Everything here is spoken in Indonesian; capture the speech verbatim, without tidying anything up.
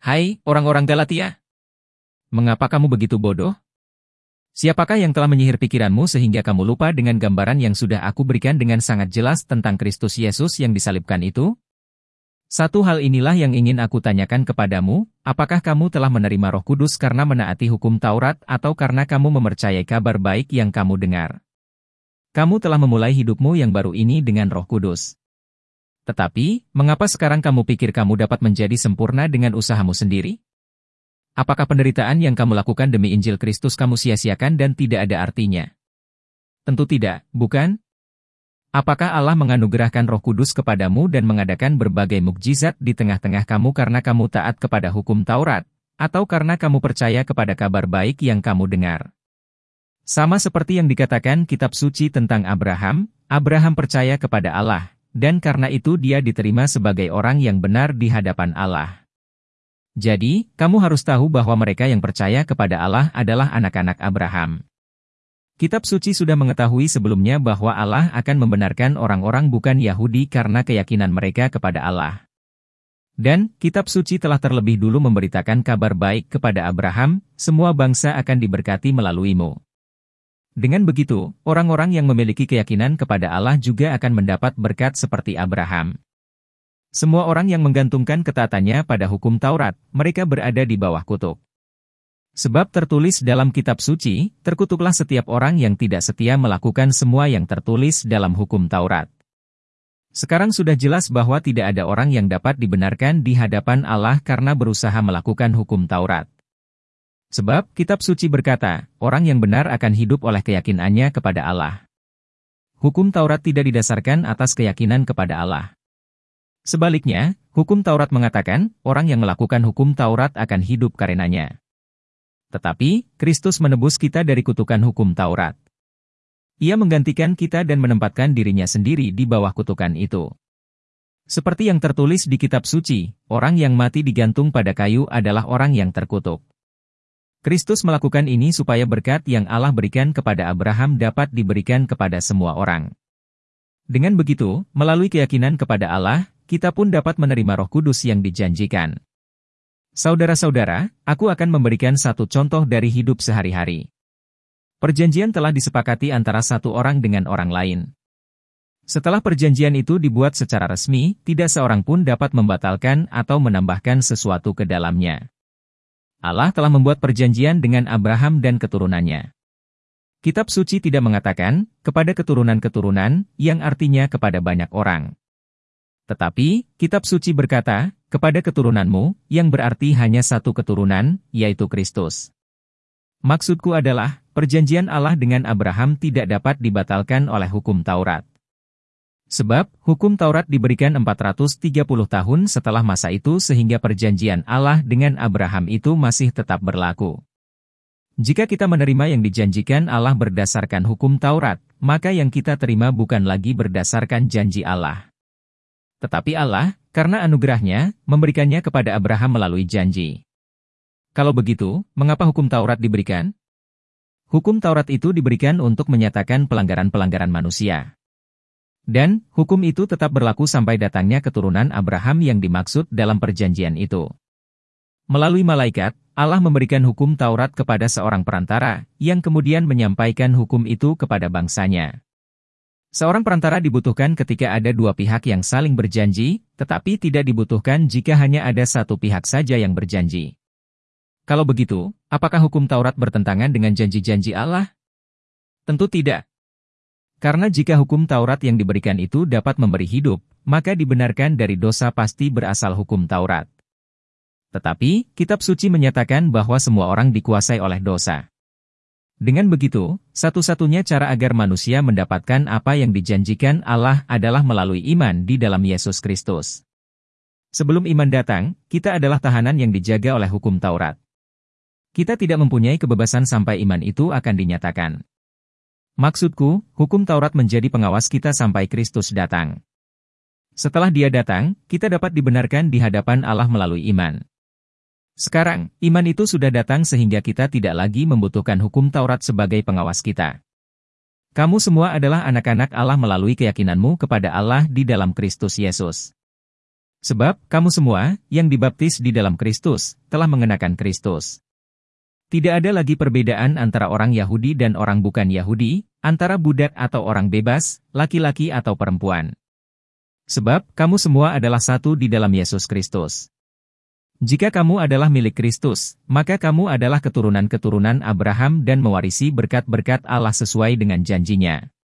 Hai, orang-orang Galatia! Mengapa kamu begitu bodoh? Siapakah yang telah menyihir pikiranmu sehingga kamu lupa dengan gambaran yang sudah aku berikan dengan sangat jelas tentang Kristus Yesus yang disalibkan itu? Satu hal inilah yang ingin aku tanyakan kepadamu, apakah kamu telah menerima Roh Kudus karena menaati hukum Taurat atau karena kamu mempercayai kabar baik yang kamu dengar? Kamu telah memulai hidupmu yang baru ini dengan Roh Kudus. Tetapi, mengapa sekarang kamu pikir kamu dapat menjadi sempurna dengan usahamu sendiri? Apakah penderitaan yang kamu lakukan demi Injil Kristus kamu sia-siakan dan tidak ada artinya? Tentu tidak, bukan? Apakah Allah menganugerahkan Roh Kudus kepadamu dan mengadakan berbagai mukjizat di tengah-tengah kamu karena kamu taat kepada hukum Taurat, atau karena kamu percaya kepada kabar baik yang kamu dengar? Sama seperti yang dikatakan kitab suci tentang Abraham, Abraham percaya kepada Allah, dan karena itu dia diterima sebagai orang yang benar di hadapan Allah. Jadi, kamu harus tahu bahwa mereka yang percaya kepada Allah adalah anak-anak Abraham. Kitab suci sudah mengetahui sebelumnya bahwa Allah akan membenarkan orang-orang bukan Yahudi karena keyakinan mereka kepada Allah. Dan, kitab suci telah terlebih dulu memberitakan kabar baik kepada Abraham, semua bangsa akan diberkati melaluimu. Dengan begitu, orang-orang yang memiliki keyakinan kepada Allah juga akan mendapat berkat seperti Abraham. Semua orang yang menggantungkan ketaatannya pada hukum Taurat, mereka berada di bawah kutuk. Sebab tertulis dalam kitab suci, terkutuklah setiap orang yang tidak setia melakukan semua yang tertulis dalam hukum Taurat. Sekarang sudah jelas bahwa tidak ada orang yang dapat dibenarkan di hadapan Allah karena berusaha melakukan hukum Taurat. Sebab, kitab suci berkata, orang yang benar akan hidup oleh keyakinannya kepada Allah. Hukum Taurat tidak didasarkan atas keyakinan kepada Allah. Sebaliknya, hukum Taurat mengatakan, orang yang melakukan hukum Taurat akan hidup karenanya. Tetapi, Kristus menebus kita dari kutukan hukum Taurat. Ia menggantikan kita dan menempatkan dirinya sendiri di bawah kutukan itu. Seperti yang tertulis di kitab suci, orang yang mati digantung pada kayu adalah orang yang terkutuk. Kristus melakukan ini supaya berkat yang Allah berikan kepada Abraham dapat diberikan kepada semua orang. Dengan begitu, melalui keyakinan kepada Allah, kita pun dapat menerima Roh Kudus yang dijanjikan. Saudara-saudara, aku akan memberikan satu contoh dari hidup sehari-hari. Perjanjian telah disepakati antara satu orang dengan orang lain. Setelah perjanjian itu dibuat secara resmi, tidak seorang pun dapat membatalkan atau menambahkan sesuatu ke dalamnya. Allah telah membuat perjanjian dengan Abraham dan keturunannya. Kitab suci tidak mengatakan, kepada keturunan-keturunan, yang artinya kepada banyak orang. Tetapi, kitab suci berkata, kepada keturunanmu, yang berarti hanya satu keturunan, yaitu Kristus. Maksudku adalah, perjanjian Allah dengan Abraham tidak dapat dibatalkan oleh hukum Taurat. Sebab, hukum Taurat diberikan empat ratus tiga puluh tahun setelah masa itu sehingga perjanjian Allah dengan Abraham itu masih tetap berlaku. Jika kita menerima yang dijanjikan Allah berdasarkan hukum Taurat, maka yang kita terima bukan lagi berdasarkan janji Allah. Tetapi Allah, karena anugerahnya, memberikannya kepada Abraham melalui janji. Kalau begitu, mengapa hukum Taurat diberikan? Hukum Taurat itu diberikan untuk menyatakan pelanggaran-pelanggaran manusia. Dan, hukum itu tetap berlaku sampai datangnya keturunan Abraham yang dimaksud dalam perjanjian itu. Melalui malaikat, Allah memberikan hukum Taurat kepada seorang perantara, yang kemudian menyampaikan hukum itu kepada bangsanya. Seorang perantara dibutuhkan ketika ada dua pihak yang saling berjanji, tetapi tidak dibutuhkan jika hanya ada satu pihak saja yang berjanji. Kalau begitu, apakah hukum Taurat bertentangan dengan janji-janji Allah? Tentu tidak. Karena jika hukum Taurat yang diberikan itu dapat memberi hidup, maka dibenarkan dari dosa pasti berasal hukum Taurat. Tetapi, kitab suci menyatakan bahwa semua orang dikuasai oleh dosa. Dengan begitu, satu-satunya cara agar manusia mendapatkan apa yang dijanjikan Allah adalah melalui iman di dalam Yesus Kristus. Sebelum iman datang, kita adalah tahanan yang dijaga oleh hukum Taurat. Kita tidak mempunyai kebebasan sampai iman itu akan dinyatakan. Maksudku, hukum Taurat menjadi pengawas kita sampai Kristus datang. Setelah Dia datang, kita dapat dibenarkan di hadapan Allah melalui iman. Sekarang, iman itu sudah datang sehingga kita tidak lagi membutuhkan hukum Taurat sebagai pengawas kita. Kamu semua adalah anak-anak Allah melalui keyakinanmu kepada Allah di dalam Kristus Yesus. Sebab, kamu semua, yang dibaptis di dalam Kristus, telah mengenakan Kristus. Tidak ada lagi perbedaan antara orang Yahudi dan orang bukan Yahudi, antara budak atau orang bebas, laki-laki atau perempuan. Sebab, kamu semua adalah satu di dalam Yesus Kristus. Jika kamu adalah milik Kristus, maka kamu adalah keturunan-keturunan Abraham dan mewarisi berkat-berkat Allah sesuai dengan janjinya.